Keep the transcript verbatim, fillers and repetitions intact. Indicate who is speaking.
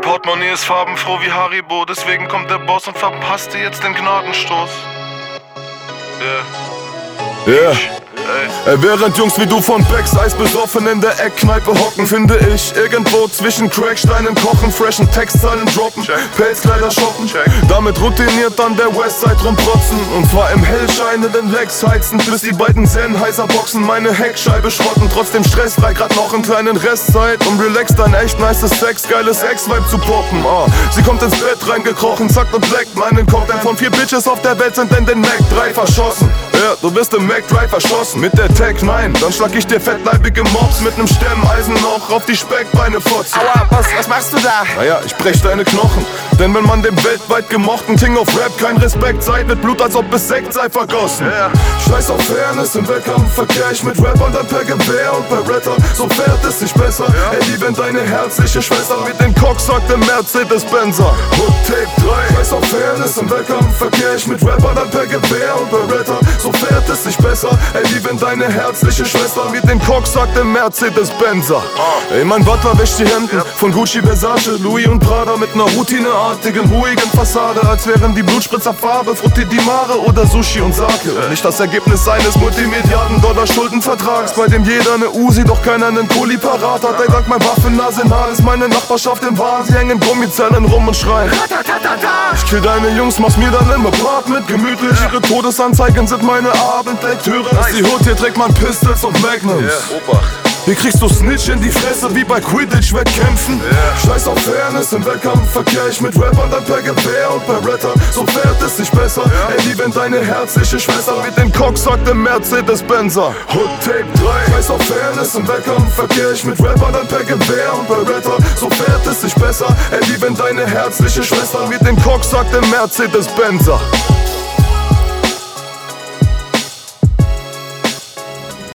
Speaker 1: Portemonnaie ist farbenfroh wie Haribo, deswegen kommt der Boss und verpasst dir jetzt den Gnadenstoß.
Speaker 2: Yeah. Yeah. Ey, während Jungs wie du von Becks Eis besoffen in der Eckkneipe hocken, finde ich irgendwo zwischen Cracksteinen kochen, freshen Textzeilen droppen, Pelzkleider shoppen, check. Damit routiniert dann der Westside rumprotzen. Und zwar im hellscheinenden Lex heizen, bis die beiden Sennheiser Boxen meine Heckscheibe schrotten. Trotzdem stressfrei, grad noch einen kleinen Restzeit, um relaxed ein echt nices Sex, geiles Ex-Vibe zu poppen. Ah, sie kommt ins Bett reingekrochen, zackt und leckt meinen Cock, denn von vier Bitches auf der Welt sind in den Mac drei verschossen. Ja, du bist im Mac drei verschossen. Mit der Tech neun, dann schlag ich dir fettleibige Mobs mit nem Stemmeisen noch auf die Speckbeine fotzen.
Speaker 3: Aua, was, was machst du da?
Speaker 2: Naja, ich brech deine Knochen. Denn wenn man dem weltweit gemochten King of Rap kein Respekt zeigt, mit Blut, als ob es Sekt sei vergossen. Yeah. Scheiß auf Fairness, im Wettkampf verkehr ich mit Rappern dann per Gewehr und per Retter. So fährt es sich besser. Yeah. Ey, wie wenn deine herzliche Schwester mit den Cock sagt im Mercedes-Benzer. Hood Tape drei. Scheiß auf Fairness, im Wettkampf verkehr ich mit Rappern dann per Gewehr und per Retter. So fährt es sich besser. Ey, wie wenn deine herzliche Schwester mit den Cock sagt im Mercedes-Benzer. Oh. Ey, mein Butler wäscht die Hemden yeah. von Gucci, Versace, Louis und Prada mit ner routineartigen, ruhigen Fassade, als wären die Blutspritzer Farbe Frutti di Mare oder Sushi und Sake. Yeah. Nicht das Ergebnis eines multimilliarden Dollar Schuldenvertrags, bei dem jeder ne Uzi, doch keiner nen Kuli parat hat. Ey, dank mein Waffenarsenal ist meine Nachbarschaft im Wahn. Sie hängen Gummizellen rum und schreien. Ich kill deine Jungs, mach's mir dann im Apartment gemütlich. Ihre Todesanzeigen sind meine Abendlektüre. Ist die Hood, hier trägt man Pistols und Magnums.
Speaker 1: Yeah.
Speaker 2: Hier kriegst du Snitch in die Fresse wie bei Quidditch-Wettkämpfen. Yeah. Scheiß auf Fairness, im Wettkampf verkehr ich mit Rappern dann per Gewehr und per Retter. So fährt es sich besser. Yeah. Ey, wie wenn deine herzliche Schwester mit den Cock sagt im Mercedes-Benzer. Hood Tape drei. Scheiß auf Fairness, im Wettkampf verkehr ich mit Rappern dann per Gewehr und per Retter. So fährt es sich besser. Ey, wie wenn deine herzliche Schwester mit den Cock sagt im Mercedes-Benzer.